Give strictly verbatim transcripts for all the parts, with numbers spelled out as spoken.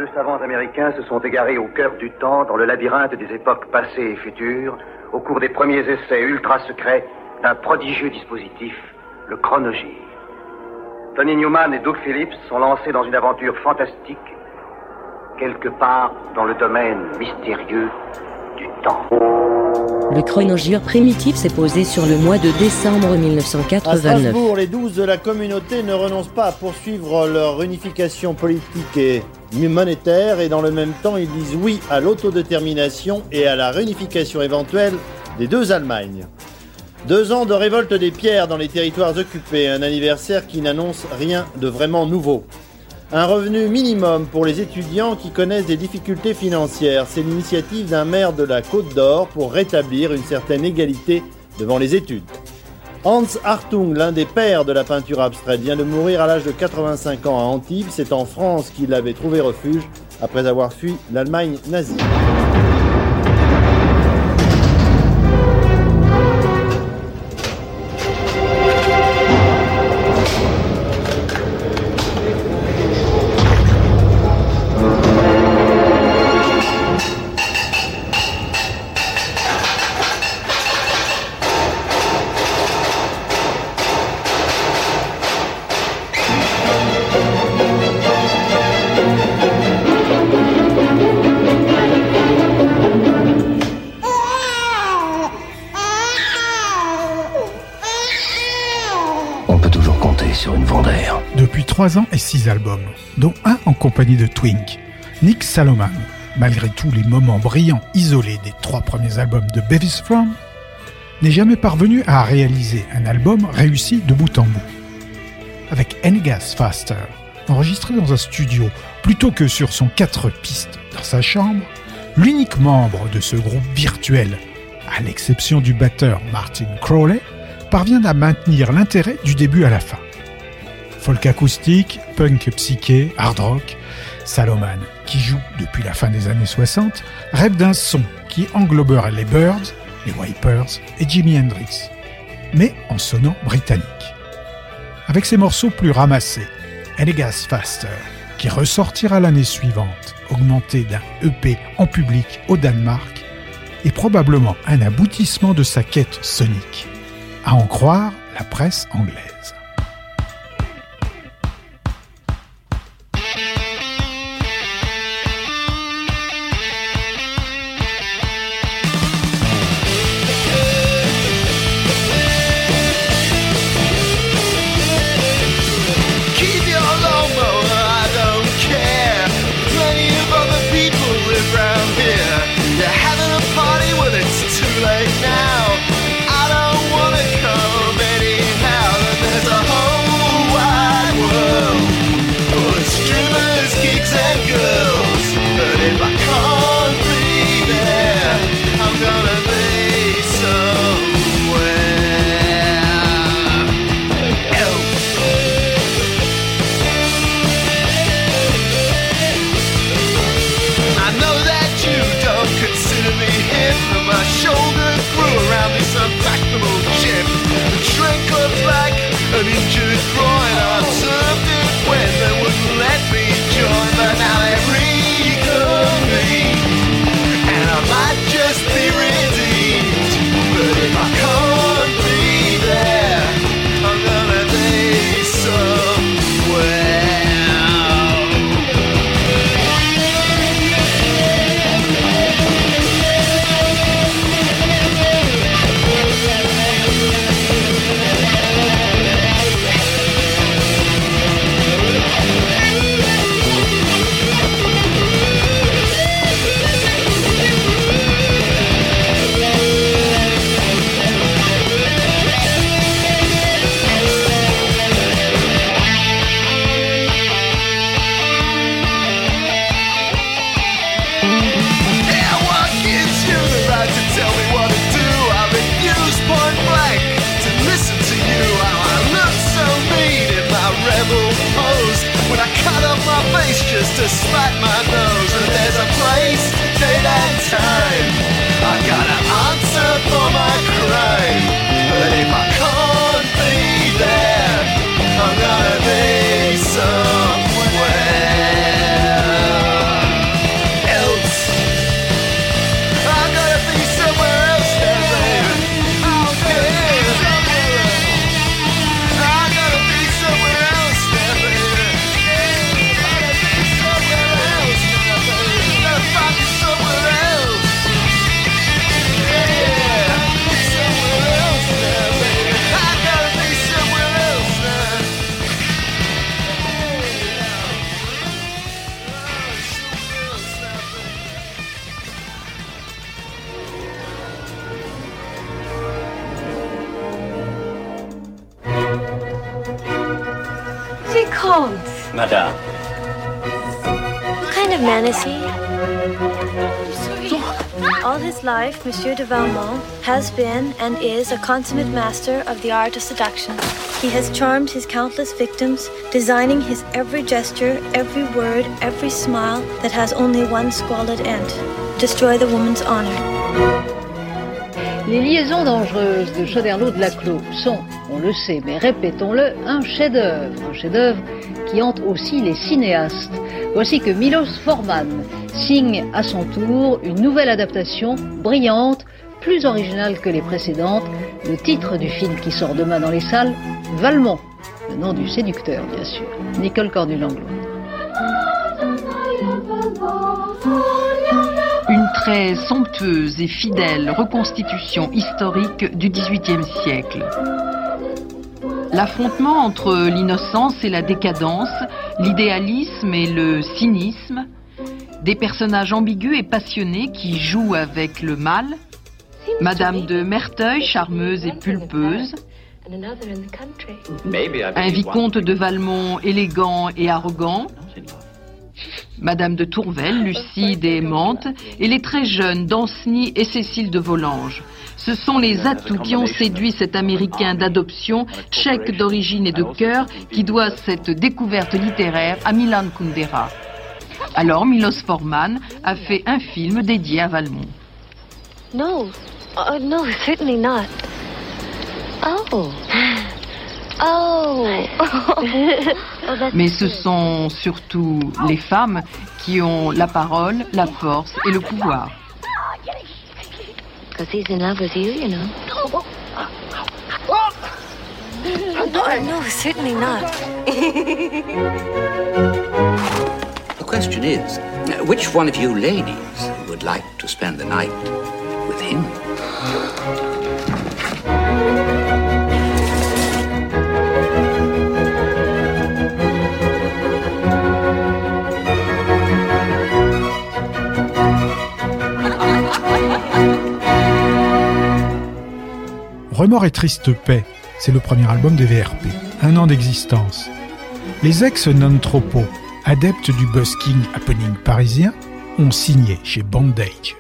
savants américains se sont égarés au cœur du temps, dans le labyrinthe des époques passées et futures, au cours des premiers essais ultra-secrets d'un prodigieux dispositif, le chronogir. Tony Newman et Doug Phillips sont lancés dans une aventure fantastique, quelque part dans le domaine mystérieux du temps. Le chronogir primitif s'est posé sur le mois de décembre mille neuf cent quatre-vingt-neuf. À Strasbourg, les douze de la communauté ne renoncent pas à poursuivre leur unification politique et monétaire, et dans le même temps, ils disent oui à l'autodétermination et à la réunification éventuelle des deux Allemagnes. Deux ans de révolte des pierres dans les territoires occupés, un anniversaire qui n'annonce rien de vraiment nouveau. Un revenu minimum pour les étudiants qui connaissent des difficultés financières. C'est l'initiative d'un maire de la Côte d'Or pour rétablir une certaine égalité devant les études. Hans Hartung, l'un des pères de la peinture abstraite, vient de mourir à l'âge de quatre-vingt-cinq ans à Antibes. C'est en France qu'il avait trouvé refuge après avoir fui l'Allemagne nazie. Depuis trois ans et six albums, dont un en compagnie de Twink, Nick Saloman, malgré tous les moments brillants isolés des trois premiers albums de Bevis From, n'est jamais parvenu à réaliser un album réussi de bout en bout. Avec Anygas Faster, enregistré dans un studio plutôt que sur son quatre pistes dans sa chambre, l'unique membre de ce groupe virtuel, à l'exception du batteur Martin Crowley, parvient à maintenir l'intérêt du début à la fin. Folk acoustique, punk psyché, hard rock, Saloman, qui joue depuis la fin des années soixante, rêve d'un son qui engloberait les Byrds, les Wipers et Jimi Hendrix, mais en sonnant britannique. Avec ses morceaux plus ramassés, Anygas Faster, qui ressortira l'année suivante, augmenté d'un E P en public au Danemark, est probablement un aboutissement de sa quête sonique, à en croire la presse anglaise. I'm gonna be somewhere. Holmes. Madame. What kind of man is he? All his life, Monsieur de Valmont has been and is a consummate master of the art of seduction. He has charmed his countless victims, designing his every gesture, every word, every smile that has only one squalid end: destroy the woman's honor. Les liaisons dangereuses de Choderlos de Laclos sont, on le sait, mais répétons-le, un chef-d'œuvre, un chef-d'œuvre qui hante aussi les cinéastes. Voici que Milos Forman signe à son tour une nouvelle adaptation brillante, plus originale que les précédentes. Le titre du film qui sort demain dans les salles, Valmont, le nom du séducteur bien sûr, Nicole Cornu-Langlois. Une très somptueuse et fidèle reconstitution historique du dix-huitième siècle. L'affrontement entre l'innocence et la décadence, l'idéalisme et le cynisme, des personnages ambigus et passionnés qui jouent avec le mal, Madame de Merteuil, charmeuse et pulpeuse, un vicomte de Valmont élégant et arrogant, Madame de Tourvel, lucide et aimante, et les très jeunes Danceny et Cécile de Volanges. Ce sont les atouts qui ont séduit cet Américain d'adoption, tchèque d'origine et de cœur, qui doit cette découverte littéraire à Milan Kundera. Alors Milos Forman a fait un film dédié à Valmont. No, uh, no, certainly not. Oh. Oh. Oh, Mais ce sont surtout les femmes qui ont la parole, la force et le pouvoir. Because he's in love with you, you know. Oh, no, certainly not. The question is, which one of you ladies would like to spend the night with him? Remords et triste paix, c'est le premier album des V R P, un an d'existence. Les ex-non-tropos, adeptes du busking happening parisien, ont signé chez Bandage.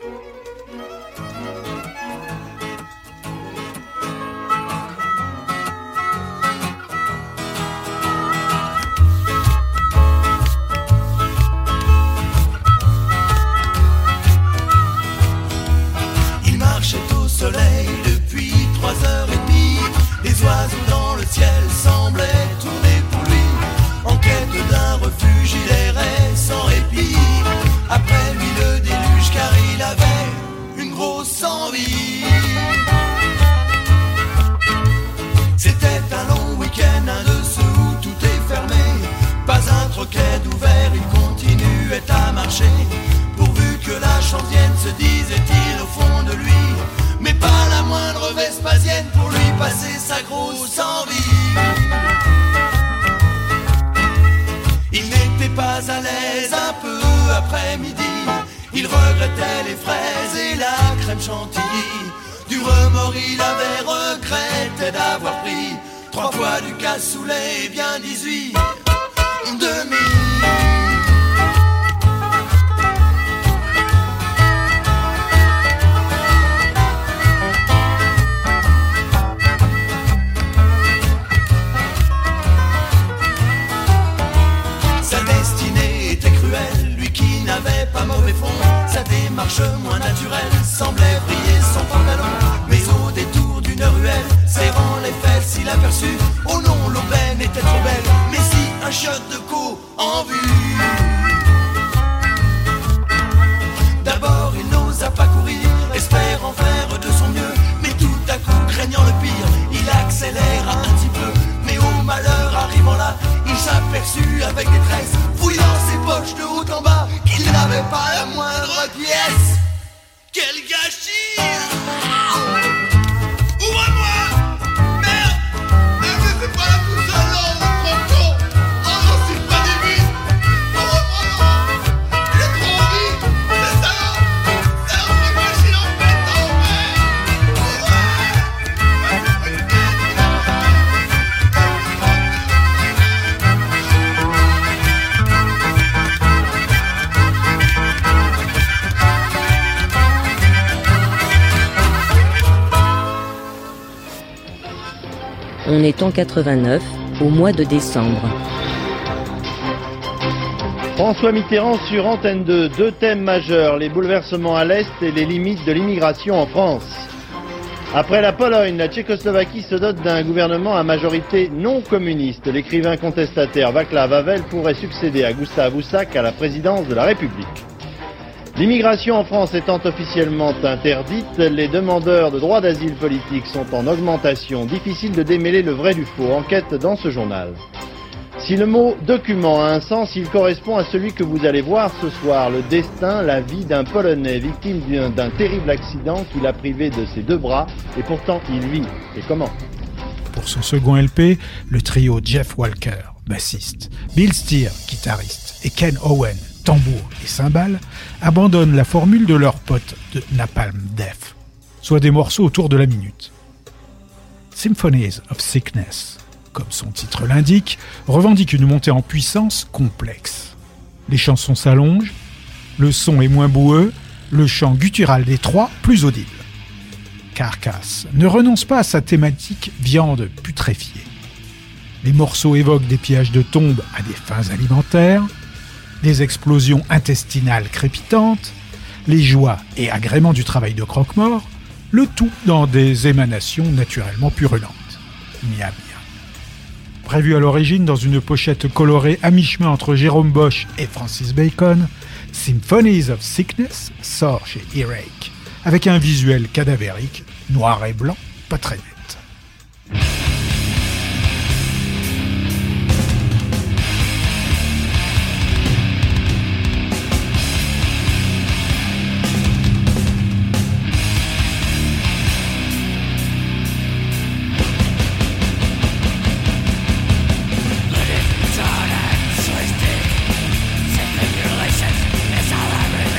Il marchait au soleil depuis trois heures et demie. Les oiseaux dans le ciel semblaient tourner pour lui. En quête d'un refuge, il errait sans répit. Après lui le déluge, car il avait une grosse envie. C'était un long week-end, un de ceux où tout est fermé. Pas un troquet d'ouvert, il continuait à marcher. Pourvu que la chance vienne, se disait-il au fond de lui. Mais pas la moindre Vespasienne pour lui passer sa grosse envie. Il n'était pas à l'aise un peu après-midi. Il regrettait les fraises et la crème chantilly. Du remords il avait regretté d'avoir pris trois fois du cassoulet et bien dix-huit demi. N'avait pas mauvais fond, sa démarche moins naturelle semblait briller son pantalon. Mais au détour d'une ruelle, serrant les fesses, il aperçut, oh non, l'aubaine était trop belle, mais si un chiotte de co en vue. D'abord il n'osa pas courir, espérant faire de son mieux, mais tout à coup, craignant le pire, il accéléra un petit peu. Mais au malheur arrivant là, il s'aperçut avec détresse, fouillant ses poches de haut en bas, qu'il n'avait pas la moindre pièce. Quel gâchis! Ouvre-moi! Merde! Ne me laissez pas la pousse à l'or, mon trop con! Oh non, c'est pas des vies! Ouvre-moi, non! Il est trop vite! C'est ça! C'est un machine en fait, en fait! Ouvre-moi! On est en quatre-vingt-neuf, au mois de décembre. François Mitterrand sur Antenne deux, deux thèmes majeurs, les bouleversements à l'Est et les limites de l'immigration en France. Après la Pologne, la Tchécoslovaquie se dote d'un gouvernement à majorité non communiste. L'écrivain contestataire Václav Havel pourrait succéder à Gustav Husak à la présidence de la République. L'immigration en France étant officiellement interdite, les demandeurs de droit d'asile politique sont en augmentation. Difficile de démêler le vrai du faux. Enquête dans ce journal. Si le mot document a un sens, il correspond à celui que vous allez voir ce soir. Le destin, la vie d'un Polonais victime d'un, d'un terrible accident qui l'a privé de ses deux bras et pourtant il vit. Et comment ? Pour son second L P, le trio Jeff Walker, bassiste, Bill Steer, guitariste, et Ken Owen, tambour et cymbales, abandonnent la formule de leur pote de Napalm Death, soit des morceaux autour de la minute. Symphonies of Sickness, comme son titre l'indique, revendique une montée en puissance complexe. Les chansons s'allongent, le son est moins boueux, le chant guttural des trois plus audible. Carcass ne renonce pas à sa thématique viande putréfiée. Les morceaux évoquent des pillages de tombes à des fins alimentaires, des explosions intestinales crépitantes, les joies et agréments du travail de croque-mort, le tout dans des émanations naturellement purulentes. Miam. Prévu à l'origine dans une pochette colorée à mi-chemin entre Jérôme Bosch et Francis Bacon, Symphonies of Sickness sort chez Earache, avec un visuel cadavérique, noir et blanc, pas très net.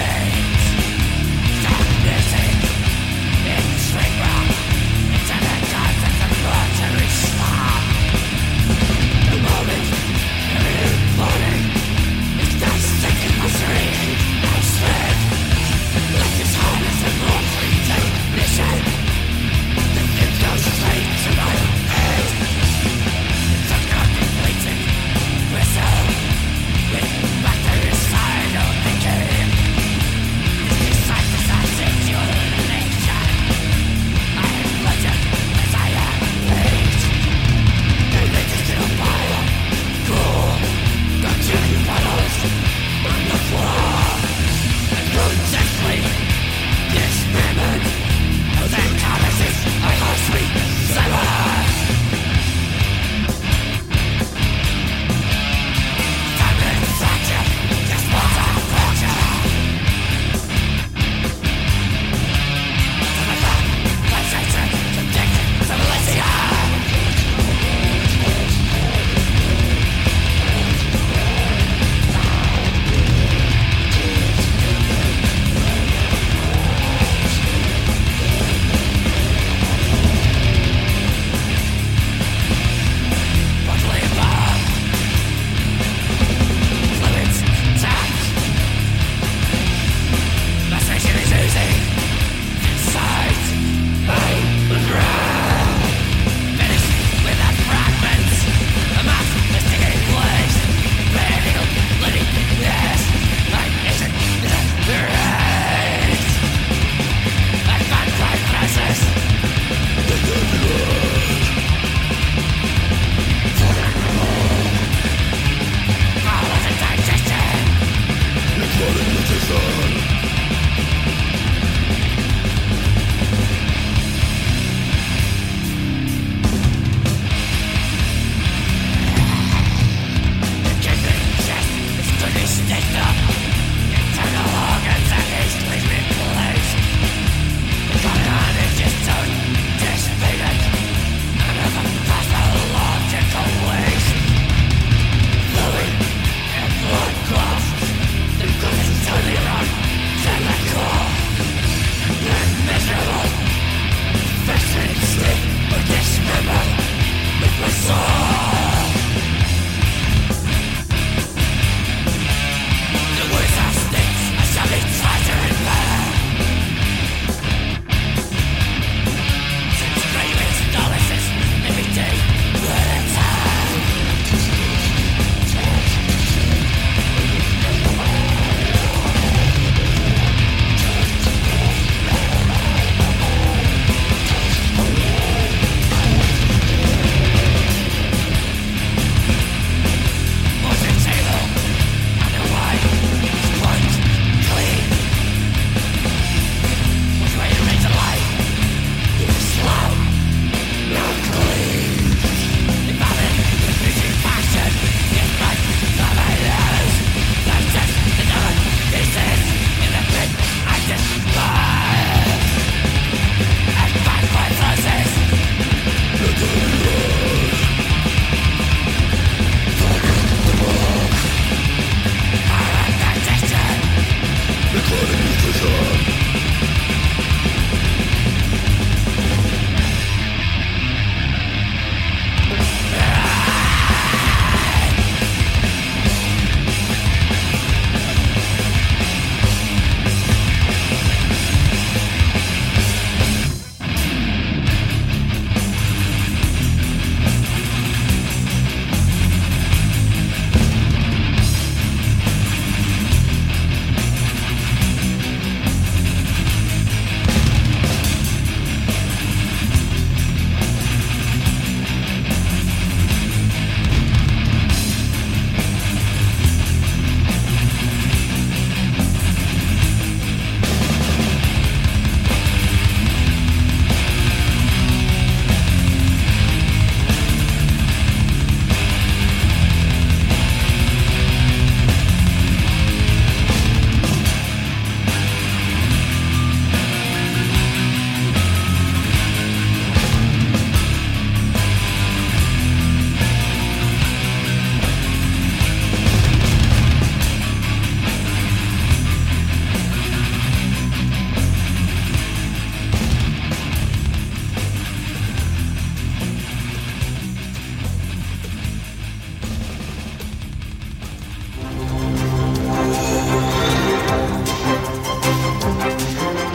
It's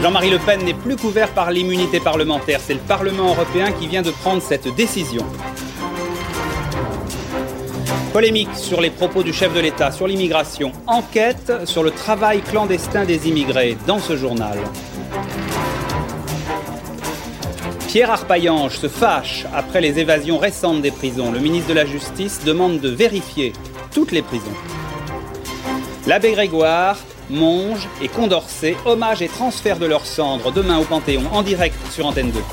Jean-Marie Le Pen n'est plus couvert par l'immunité parlementaire. C'est le Parlement européen qui vient de prendre cette décision. Polémique sur les propos du chef de l'État sur l'immigration. Enquête sur le travail clandestin des immigrés dans ce journal. Pierre Arpaillange se fâche après les évasions récentes des prisons. Le ministre de la Justice demande de vérifier toutes les prisons. L'abbé Grégoire, Monge et Condorcet, hommage et transfert de leurs cendres demain au Panthéon en direct sur Antenne deux.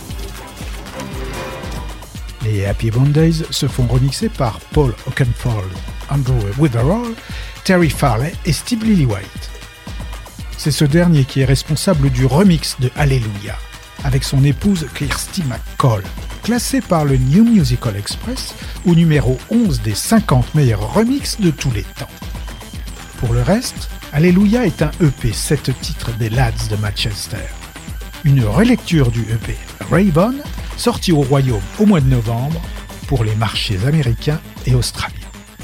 Les Happy Mondays se font remixer par Paul Oakenfold, Andrew Witherall, Terry Farley et Steve Lillywhite. C'est ce dernier qui est responsable du remix de Alléluia, avec son épouse Kirsty McCall, classé par le New Musical Express au numéro onze des cinquante meilleurs remixes de tous les temps. Pour le reste, Alléluia est un E P sept titres des Lads de Manchester. Une relecture du E P Raybon, sorti au Royaume au mois de novembre pour les marchés américains et australiens.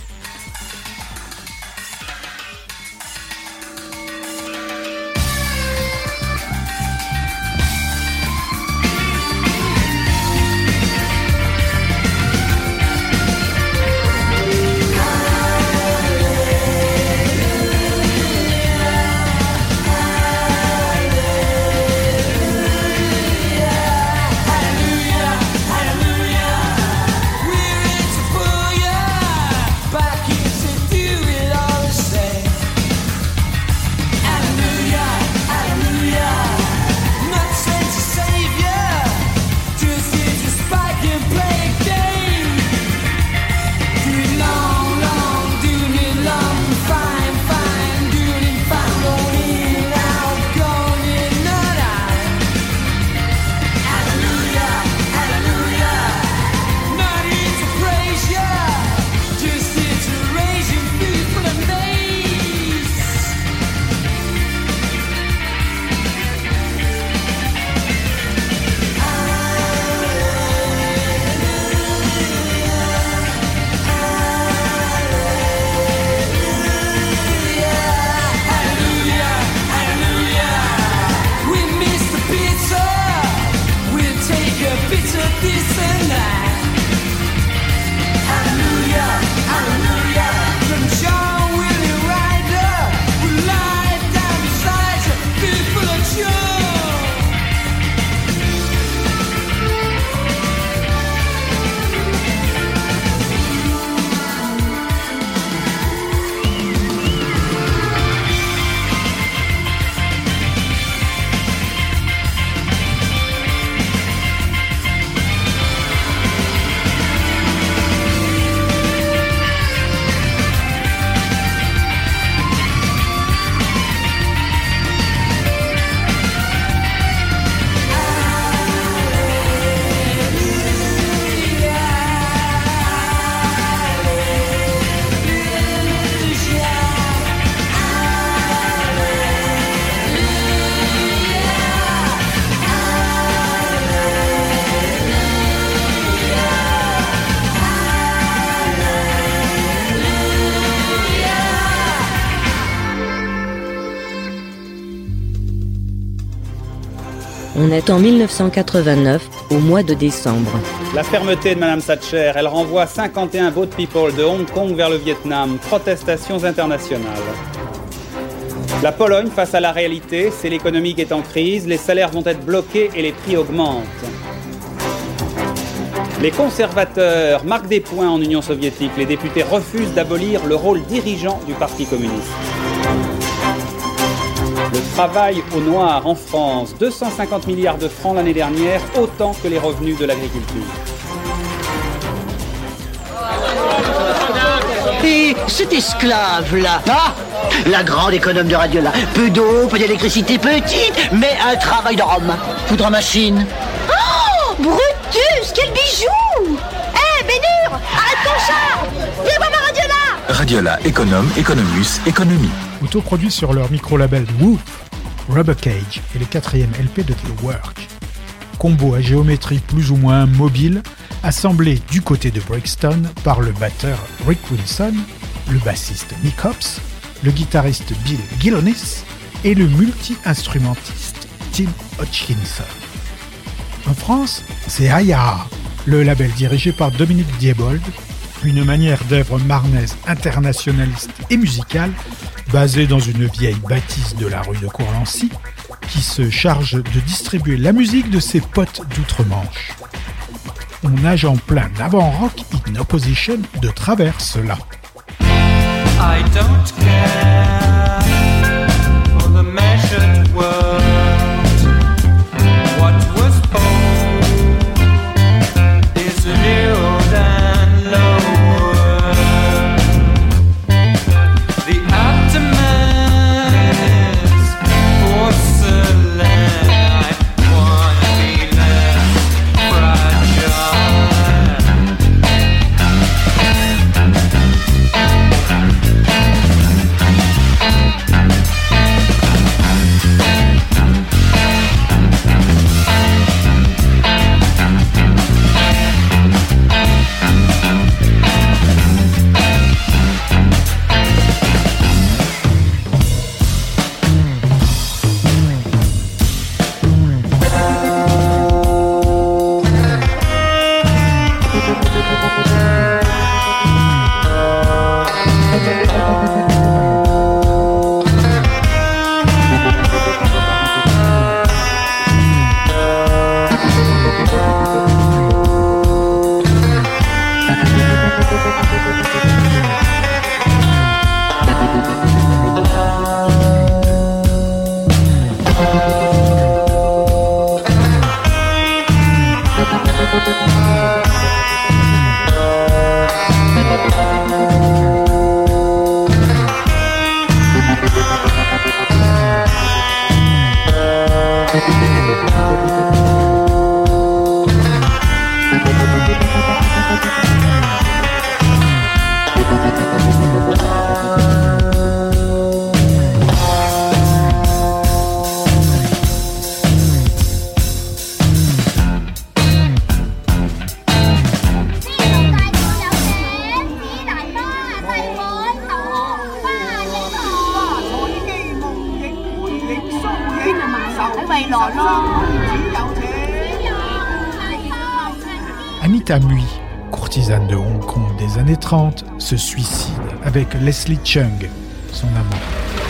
On est en mille neuf cent quatre-vingt-neuf, au mois de décembre. La fermeté de Madame Thatcher, elle renvoie cinquante et un boat people de Hong Kong vers le Vietnam. Protestations internationales. La Pologne face à la réalité, c'est l'économie qui est en crise, les salaires vont être bloqués et les prix augmentent. Les conservateurs marquent des points en Union soviétique. Les députés refusent d'abolir le rôle dirigeant du Parti communiste. Le travail au noir en France, deux cent cinquante milliards de francs l'année dernière, autant que les revenus de l'agriculture. Et cet esclave-là, ah, la grande économe de Radiola, peu d'eau, peu d'électricité, petite, mais un travail de Rome. Poudre en machine. Oh, Brutus, quel bijou! Hé, hey, Bénur, arrête ton chat! Viens voir ma Radiola! Radiola, économe, économus, économie. Autoproduit sur leur micro-label Whoop, Rubber Cage est le quatrième L P de The Work. Combo à géométrie plus ou moins mobile, assemblé du côté de Brixton par le batteur Rick Wilson, le bassiste Nick Hobbs, le guitariste Bill Gillonis et le multi-instrumentiste Tim Hodgkinson. En France, c'est Ayaha, le label dirigé par Dominique Diebold, une manière d'œuvre marnaise internationaliste et musicale basée dans une vieille bâtisse de la rue de Courlancy qui se charge de distribuer la musique de ses potes d'outre-Manche. On nage en plein avant-rock in opposition de travers cela. I don't care for the measured world. What was old is new and lower. The aftermath is porcelain. I want to be less fragile. Anita Mui, courtisane de Hong Kong des années trente, se suicide avec Leslie Cheung, son amant.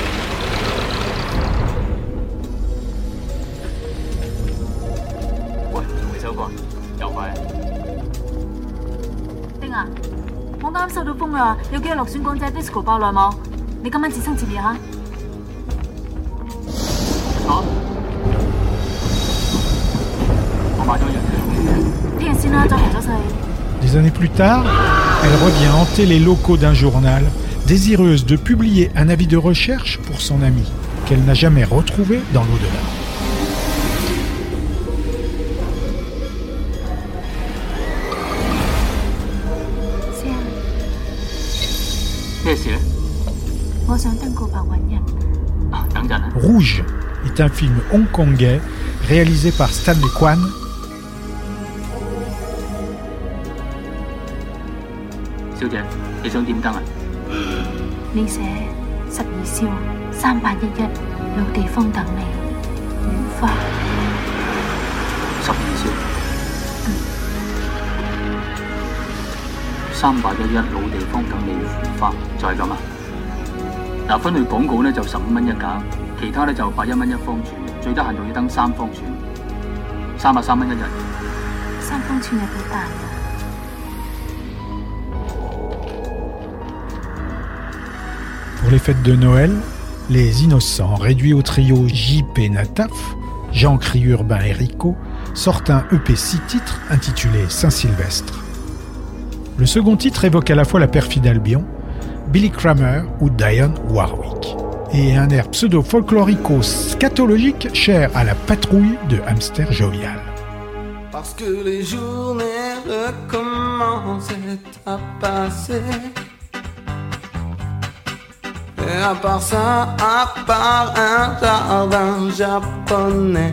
Des années plus tard, elle revient hanter les locaux d'un journal, désireuse de publier un avis de recherche pour son ami, qu'elle n'a jamais retrouvé dans l'au-delà. Rouge est un film hongkongais réalisé par Stanley Kwan. Pour les fêtes de Noël, les Innocents, réduits au trio J P Nataf, Jean Cri-Urbain et Rico, sortent un E P six titres intitulé Saint-Sylvestre. Le second titre évoque à la fois la perfide Albion, Billy Kramer ou Dionne Warwick, et un air pseudo-folklorico-scatologique cher à la patrouille de Hamster Jovial. Parce que les journées recommençaient à passer. Et à part ça, à part un jardin japonais,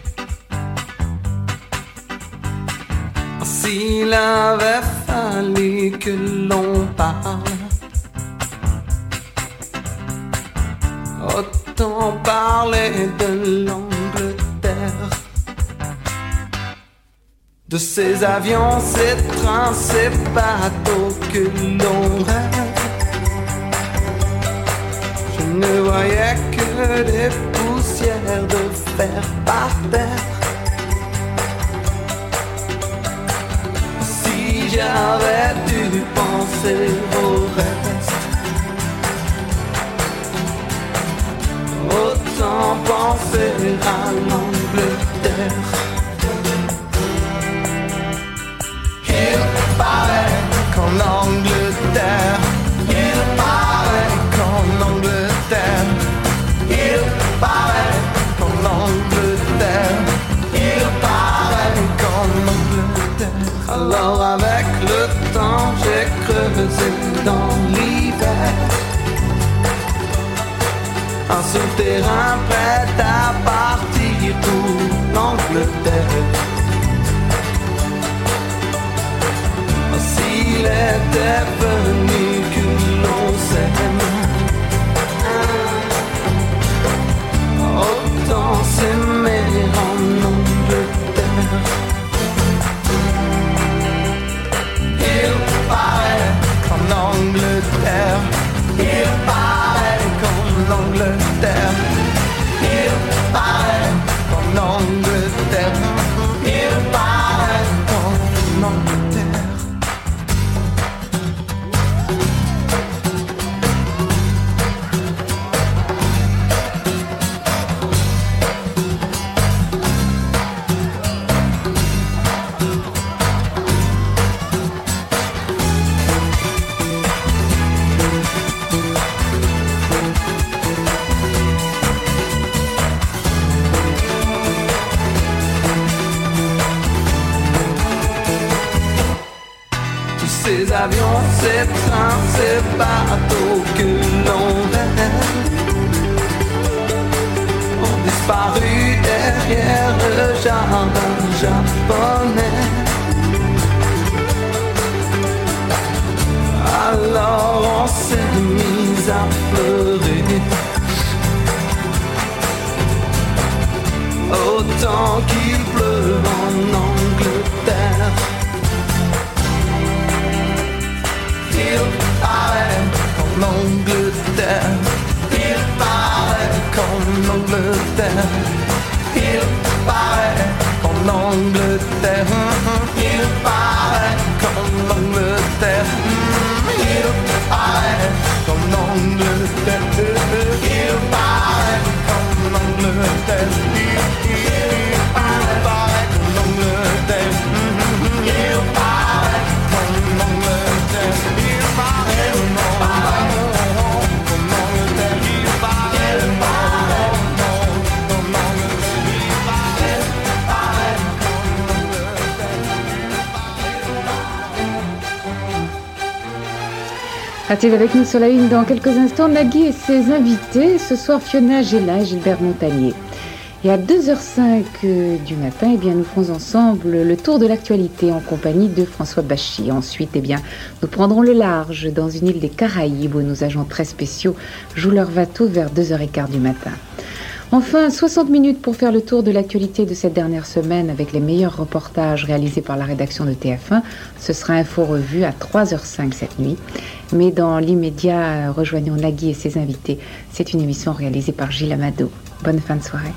s'il avait fallu que l'on parle, autant parler de l'Angleterre. mer. De ces avions, ces trains, ces bateaux que l'on rêve, je ne voyais que des poussières de fer par terre. Si j'avais dû penser au reste, autant penser à l'Angleterre. Il paraît qu'en Angleterre, il paraît qu'en Angleterre, il paraît qu'en Angleterre, il paraît qu'en Angleterre. Alors avec le temps j'ai creusé dans l'hiver un souterrain prêt à partir pour l'Angleterre. S'il était venu que l'on s'aime, autant s'aimer en Angleterre. Il paraît qu'en Angleterre, il paraît qu'en Angleterre, il paraît qu'en Angleterre, il paraît qu'en Angleterre. Ces avions, ces trains, ces bateaux que l'on rêve ont disparu derrière le jardin japonais. Alors on s'est mis à pleurer, autant qu'il pleut en Angleterre. Il paraît qu'en Angleterre, il paraît qu'en Angleterre, il paraît qu'en Angleterre, il paraît qu'en Angleterre, il paraît qu'en Angleterre, il paraît qu'en Angleterre, il paraît qu'en Angleterre, il paraît qu'en Angleterre. Restez avec nous sur la une dans quelques instants. Nagui et ses invités. Ce soir, Fiona Gélin et Gilbert Montagnier. Et à deux heures cinq du matin, eh bien, nous ferons ensemble le tour de l'actualité en compagnie de François Bachy. Ensuite, eh bien, nous prendrons le large dans une île des Caraïbes où nos agents très spéciaux jouent leur bateau vers deux heures quinze du matin. Enfin, soixante minutes pour faire le tour de l'actualité de cette dernière semaine avec les meilleurs reportages réalisés par la rédaction de T F un. Ce sera Info Revue à trois heures cinq cette nuit. Mais dans l'immédiat, rejoignons Nagui et ses invités. C'est une émission réalisée par Gilles Amado. Bonne fin de soirée.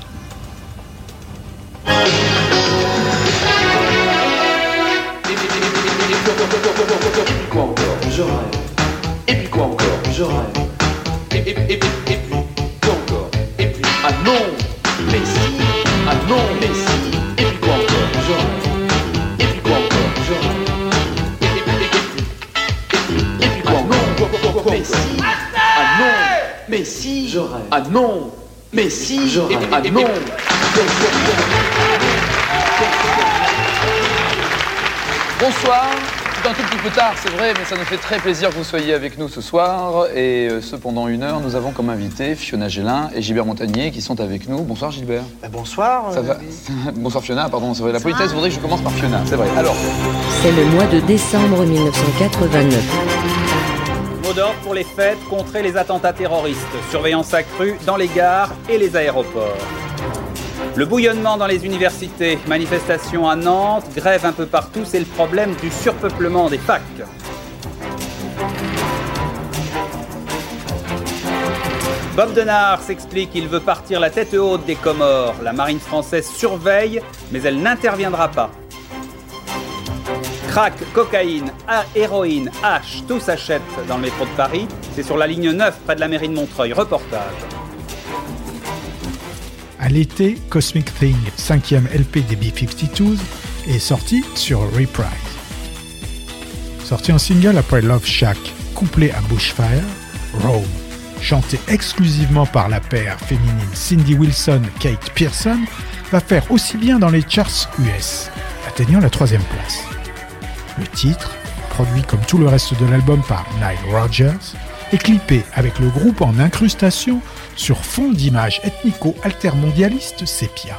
Quoi encore? Je rêve. Et puis quoi encore? Je rêve. Et, et, et, et, et puis quoi encore? Et puis ah non, mais si. Ah non, mais si. Et puis quoi encore? Je rêve. Et puis quoi encore? Je rêve. Et, et, et, et, et puis et puis quoi encore? Mais si. Ah non, mais si. Je rêve. Ah non, mais si. Je rêve. Ah non. Bonsoir. C'est un tout petit peu tard, c'est vrai, mais ça nous fait très plaisir que vous soyez avec nous ce soir. Et euh, ce, pendant une heure, nous avons comme invités Fiona Gélin et Gilbert Montagnier qui sont avec nous. Bonsoir Gilbert. Ben bonsoir. Ça va. Bonsoir Fiona, pardon, c'est vrai. La politesse voudrait que je commence par Fiona, c'est vrai. Alors. C'est le mois de décembre mille neuf cent quatre-vingt-neuf. Mot d'ordre pour les fêtes, contrer les attentats terroristes. Surveillance accrue dans les gares et les aéroports. Le bouillonnement dans les universités, manifestations à Nantes, grève un peu partout, c'est le problème du surpeuplement des facs. Bob Denard s'explique qu'il veut partir la tête haute des Comores. La marine française surveille, mais elle n'interviendra pas. Crack, cocaïne, héroïne, hache, tout s'achète dans le métro de Paris. C'est sur la ligne neuf, près de la mairie de Montreuil. Reportage. À l'été, Cosmic Thing, cinquième L P des B cinquante-deux, est sorti sur Reprise. Sorti en single après Love Shack, couplé à Bushfire, Rome, chanté exclusivement par la paire féminine Cindy Wilson-Kate Pearson, va faire aussi bien dans les charts U S, atteignant la troisième place. Le titre, produit comme tout le reste de l'album par Nile Rodgers, est clippé avec le groupe en incrustation sur fond d'images ethnico-altermondialistes sépia.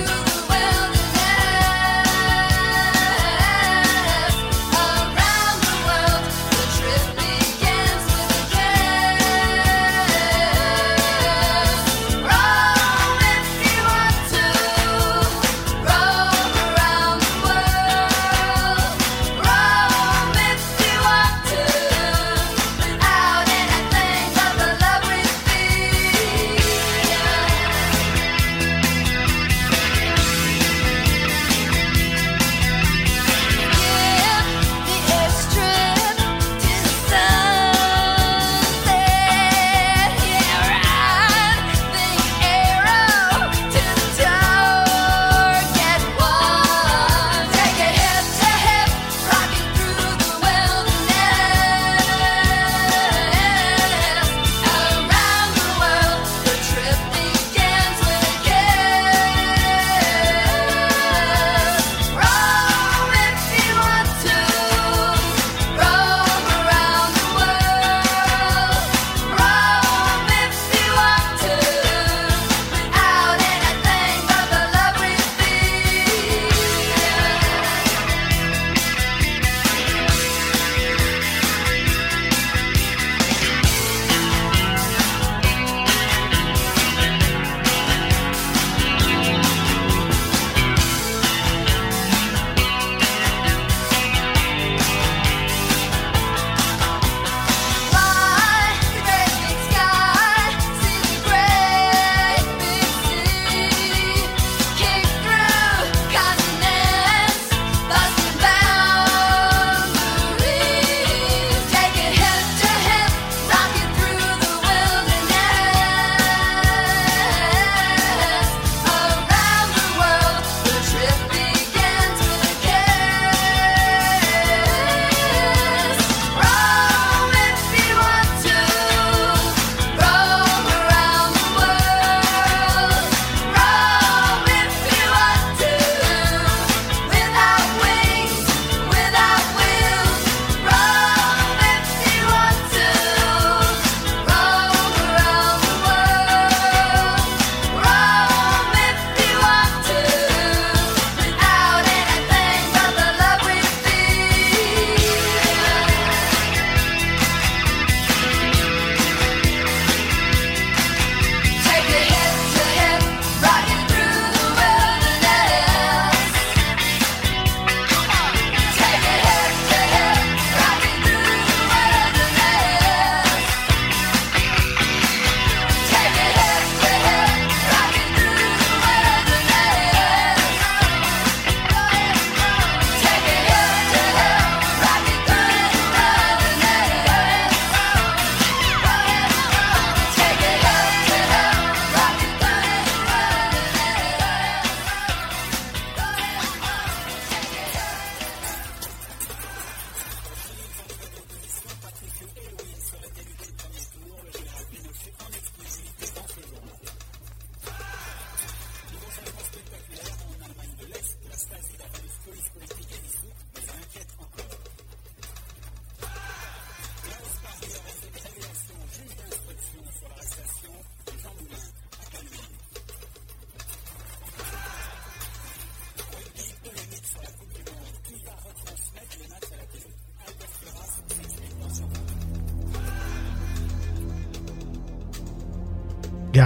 Around the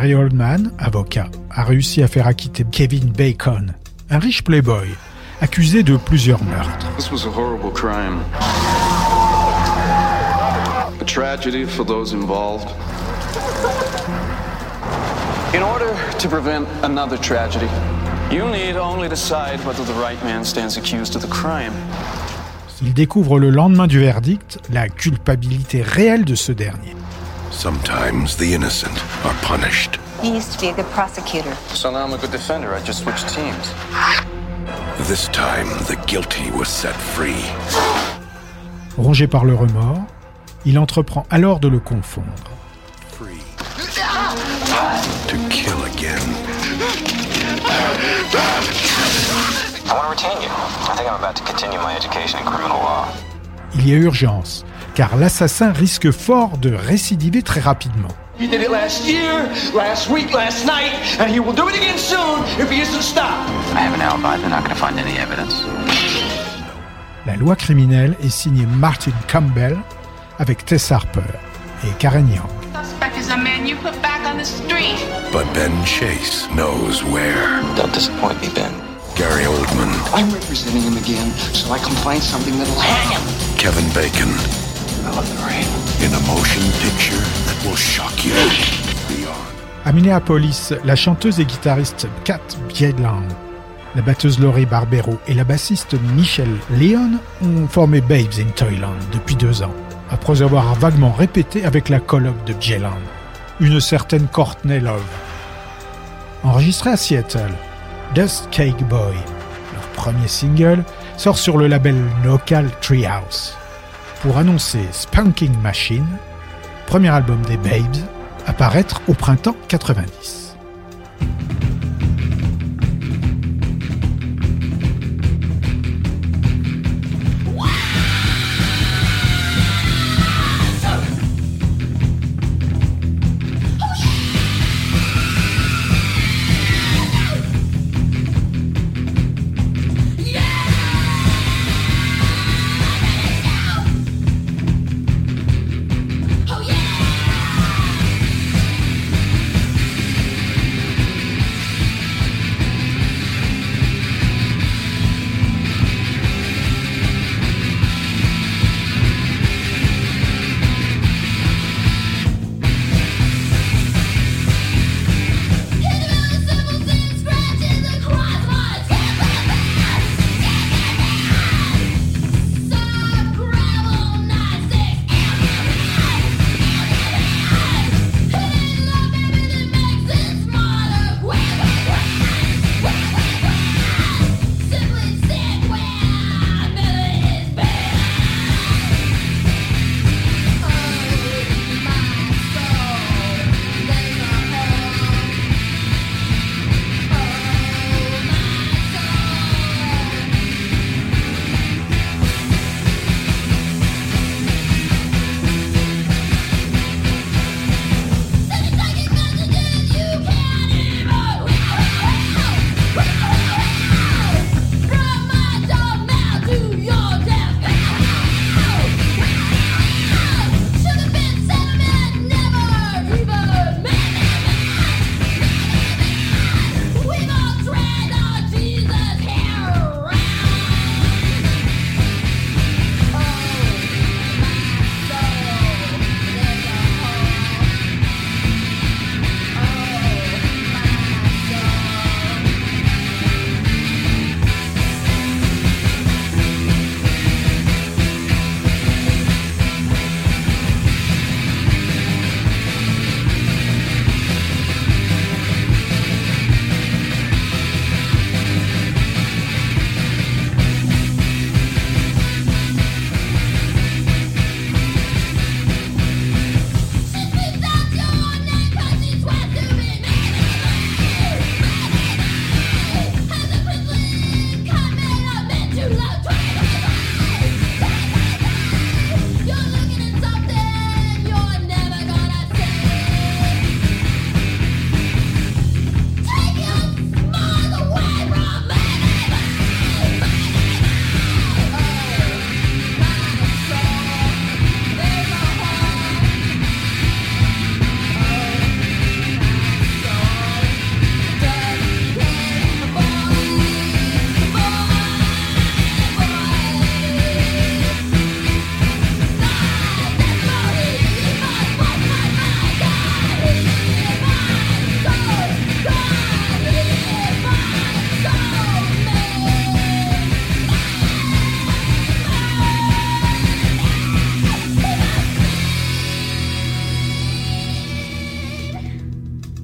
Gary Oldman, avocat, a réussi à faire acquitter Kevin Bacon, un riche playboy, accusé de plusieurs meurtres. This was a horrible crime. A tragedy for those involved. In order to prevent another tragedy, you need only decide whether the right man stands accused of the crime. Il découvre le lendemain du verdict la culpabilité réelle de ce dernier. Sometimes the innocent are punished. He used to be a good prosecutor. So now I'm a good defender. I just switched teams. This time, the guilty was set free. Rongé par le remords, il entreprend alors de le confondre. To kill again. I want to retain you. I think I'm about to continue my education in criminal law. Il y a urgence, car l'assassin risque fort de récidiver très rapidement. He did it last year, last week, last night, and he will do it again soon if he isn't stopped. I have an alibi. They're not going to find any evidence. La loi criminelle est signée Martin Campbell avec Tess Harper et Karen Young. Suspect is a man you put back on the street. But Ben Chase knows where. Don't disappoint me, Ben. Gary Oldman. I'm representing him again, so I can find something that'll hang him. Kevin Bacon. I love the rain. In a motion picture that will shock you. À Minneapolis, la chanteuse et guitariste Kat Bjelland, la batteuse Lori Barbero et la bassiste Michelle Leon ont formé Babes in Toyland depuis deux ans, après avoir vaguement répété avec la coloc de Bjelland, une certaine Courtney Love. Enregistré à Seattle, Dust Cake Boy, leur premier single, sort sur le label local Treehouse pour annoncer Spanking Machine, premier album des Babes, à paraître au printemps quatre-vingt-dix.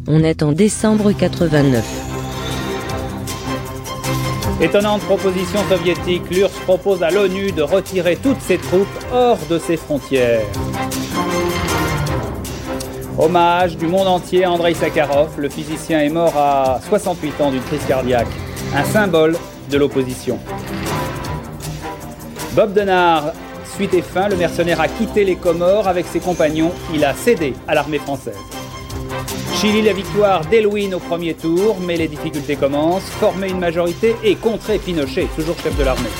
On est en décembre quatre-vingt-neuf. Étonnante proposition soviétique, l'U R S S propose à l'ONU de retirer toutes ses troupes hors de ses frontières. Hommage du monde entier à Andreï Sakharov, le physicien est mort à soixante-huit ans d'une crise cardiaque, un symbole de l'opposition. Bob Denard, suite et fin, le mercenaire a quitté les Comores avec ses compagnons, il a cédé à l'armée française. Chili, la victoire d'Elwin au premier tour, mais les difficultés commencent, former une majorité et contrer Pinochet, toujours chef de l'armée.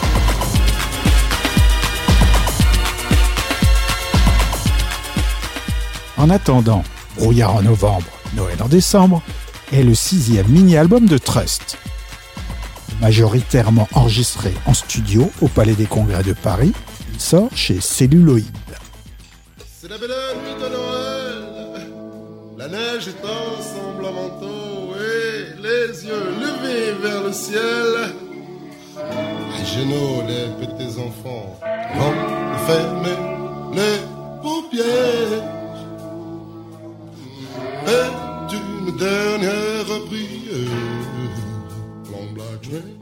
En attendant, Brouillard en novembre, Noël en décembre, est le sixième mini-album de Trust. Majoritairement enregistré en studio au Palais des Congrès de Paris, il sort chez Celluloid. C'est la belle nuit de Noël, la neige étend son blanc manteau et les yeux levés vers le ciel. Les genoux, les petits enfants vont fermer les paupières. Et d'une dernière prière, long black train.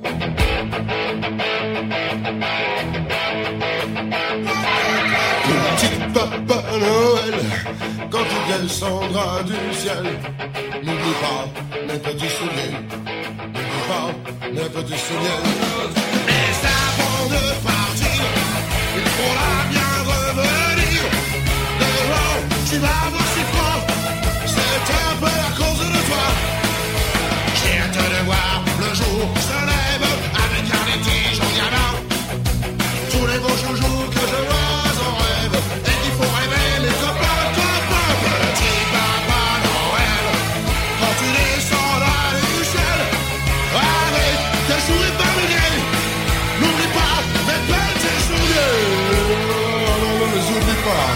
Petit Papa Noël, quand tu descendras du ciel, n'oublie pas mes petits souliers, n'oublie pas mes petits souliers. Mais avant de partir, il faudra bien revenir. Dehors, tu vas voir si froid, c'est un peu à cause de toi. J'ai hâte de voir le jour se lève avec un des tiges en diamant. Tous les beaux joujoux que je vois en rêve et qu'il faut rêver les copains, copains. Petit Papa Noël, quand tu descendras du ciel, avec tes souris familiers, n'oublie pas mes petits souliers. Non, ne les oublie pas.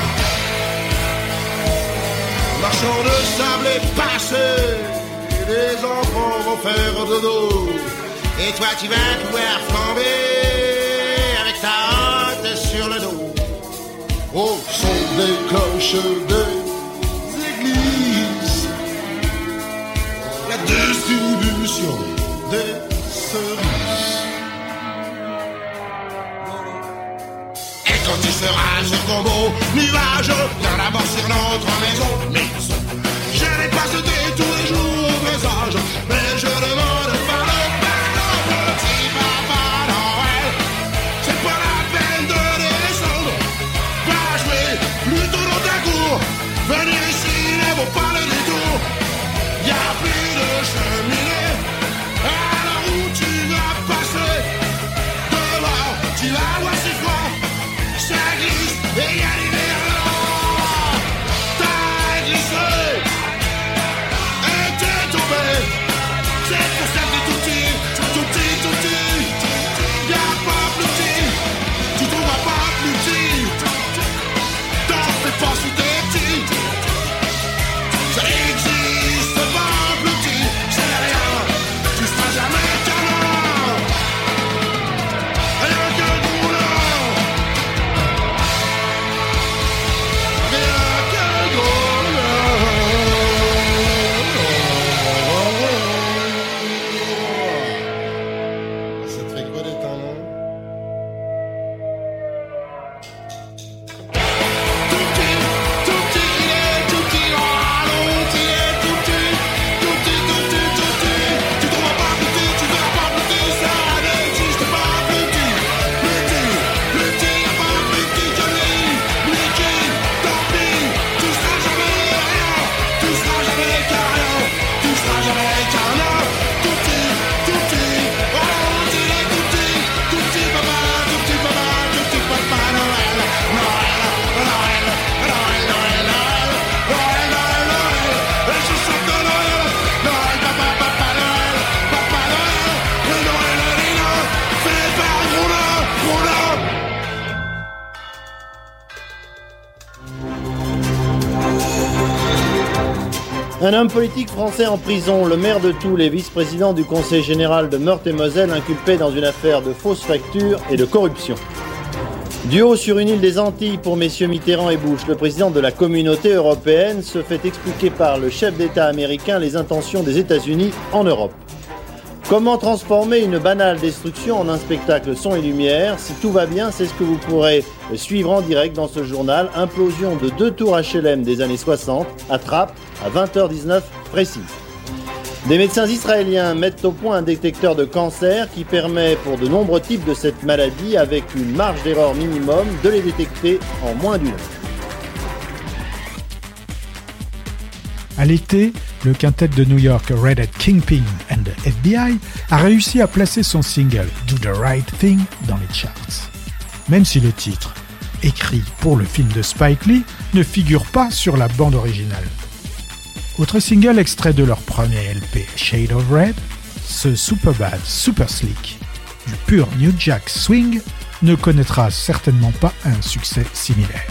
Marchand de sable est passé, et les enfants vont faire dodo. Et toi tu vas pouvoir flamber avec ta hâte sur le dos. Au son des cloches des églises, la distribution des cerises. Et quand tu seras sur ton beau nuage, viens d'abord sur notre maison, maison. Je n'ai pas sauté tous les jours au présage, mais je demande pardon, pardon, petit Papa Noël. C'est pas la peine de descendre, va jouer plutôt dans ta cour. Venir ici ne vaut pas le détour, y'a plus de cheminée. Alors où tu vas passer, dehors tu vas voir si froid, ça glisse et y'a l'hiver là. T'as glissé, c'est pour ça que tout petit, tout petit, tout petit, y'a pas plus petit, tu trouveras pas plus petit, t'en fais pas si t'es petit, ça existe pas plus petit, c'est rien, tu seras jamais canon, rien que gros nom, rien que gros nom. Un homme politique français en prison, le maire de Toul et vice-président du conseil général de Meurthe-et-Moselle, inculpé dans une affaire de fausses factures et de corruption. Du haut sur une île des Antilles pour messieurs Mitterrand et Bush, le président de la communauté européenne se fait expliquer par le chef d'État américain les intentions des États-Unis en Europe. Comment transformer une banale destruction en un spectacle son et lumière? Si tout va bien, c'est ce que vous pourrez suivre en direct dans ce journal. Implosion de deux tours H L M des années soixante, à Trappes, à vingt heures dix-neuf précise. Des médecins israéliens mettent au point un détecteur de cancer qui permet pour de nombreux types de cette maladie, avec une marge d'erreur minimum, de les détecter en moins d'une heure. À l'été, le quintet de New York Red Hat Kingpin and the F B I a réussi à placer son single Do the Right Thing dans les charts. Même si le titre, écrit pour le film de Spike Lee, ne figure pas sur la bande originale. Autre single extrait de leur premier L P Shade of Red, ce Superbad Super Slick du pur New Jack Swing ne connaîtra certainement pas un succès similaire.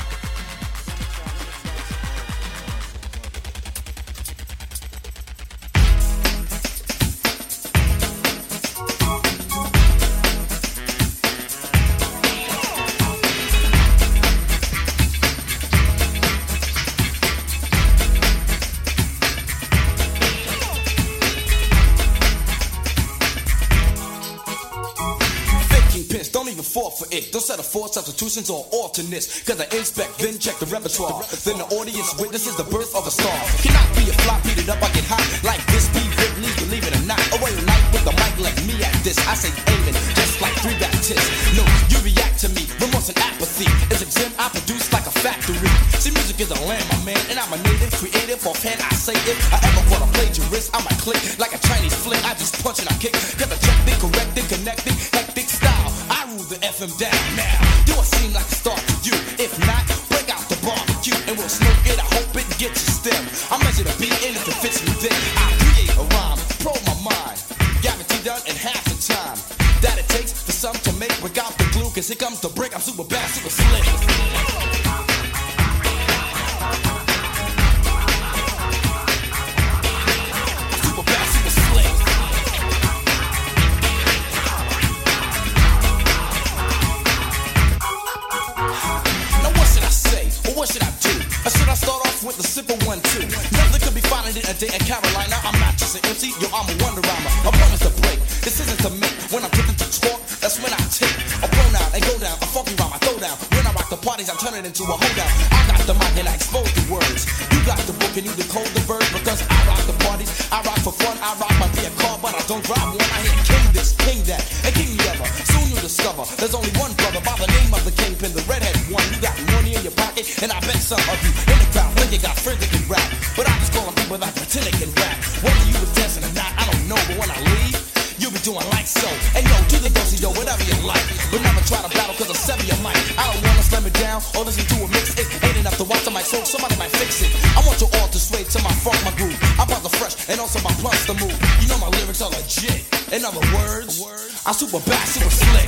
Don't settle for substitutions or alternates. Cause I inspect, then check the repertoire. Then the audience witnesses the birth of a star. Cannot be a flop, beat it up, I get hot. Like this, be Britney, believe it or not. Away night with the mic, let me at this. I say aiming, just like three Baptists. No, you react to me, remorse and apathy. It's a gem I produce like a factory. See, music is a land, my man, and I'm a native, creative, offhand I say if I ever want to plagiarist, I might click like a Chinese flick. I just punch and I kick. Cause I check it, correct it, connected, hectic style. I rule the F M down now. Do I seem like a star to you? If not, break out the barbecue and we'll smoke it. I hope it gets your stem. I measure the beat and if it fits me then I create a rhyme, pro my mind. Guaranteed done in half the time that it takes for some to make. Break out the glue, cause here comes the break. I'm super bad, super slick. What should I do? Or should I start off with the simple one too? Nothing could be finer than a day in Carolina. I'm not just an M C, yo, I'm a wonder rhymer. I promise to break, decisions to make. When I'm tipping to talk, that's when I take a pronoun and go down, a funky rhyme I throw down. When I rock the parties, I'm turning into a hold down. I got the mic and I expose the words. You got the book and you decode the verse. Because I rock the parties, I rock for fun. I rock my be a car, but I don't drive one. I hit king this, king that, and king the other. Soon you'll discover there's only one brother by the name of the kingpin, the redhead one. You got money in your pocket, and I bet some of you in the crowd think you got friends that can rap. But I just call them people that pretend they can rap. Whether you was dancing or not, I don't know. But when I leave, you'll be doing like so. And yo, do the dosey yo, whatever you like. But never try to battle cause I'll sever your mic. I don't wanna slam it down or listen to a mix. It ain't enough to watch the mic, so somebody might fix it. I want you all to sway to my funk, my groove. I'm about the fresh and also my blunts to move. You know my lyrics are legit. In other words, I'm super bad, super slick.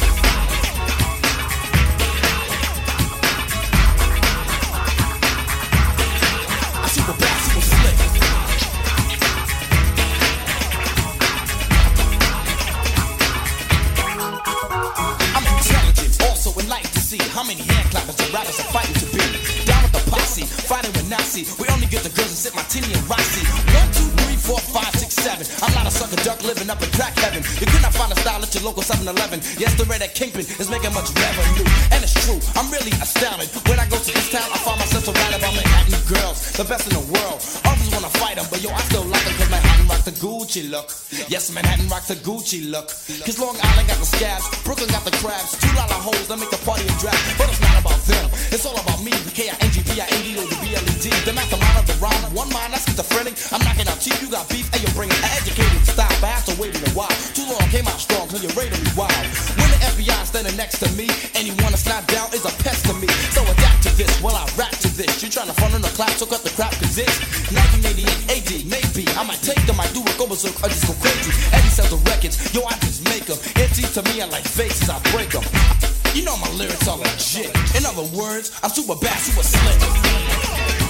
Super bad, super slick. I'm intelligent, also enlightened to see how many hand clappers and rappers are fighting to be. Down with the posse, fighting with Nazi. We only get the girls and sip martini and Rossi. One, two, three, four, five, six, seven. I'm not a sucker duck living up in crack heaven. You could not find a style at your local seven eleven. Yes, the red at Kingpin is making much revenue. And it's true, I'm really astounded. When I go to this town, I find myself surrounded by Manhattan girls, the best in the world. Others wanna fight them, but yo, I still like them cause Manhattan rock the Gucci look. Yes, Manhattan rock the Gucci look. Cause Long Island got the scabs, Brooklyn got the crabs. Two lot of hoes that make the party a draft. But it's not about them, it's all about me. The K I N G P I N D O the B L E D. The mastermind of the rhyme, one mind, that's schizophrenic. I'm knocking out cheap, you got beef, and you're bringing an educated style. But I have to wait in a while. Too long, came out strong, cause you're rated me wild. When the F B I standing next to me, and you wanna slide down is a pest to me. So adapt to this while I rap to this. You trying to front on the clap, so cut the crap, cause it's nineteen eighty-eight A D, maybe. I might take them, I do it, go berserk, I just go crazy. Eddie sells the records, yo, I just make them. Empty to me, I like faces, I break them. You know my lyrics are legit. In other words, I'm super bad, super slick.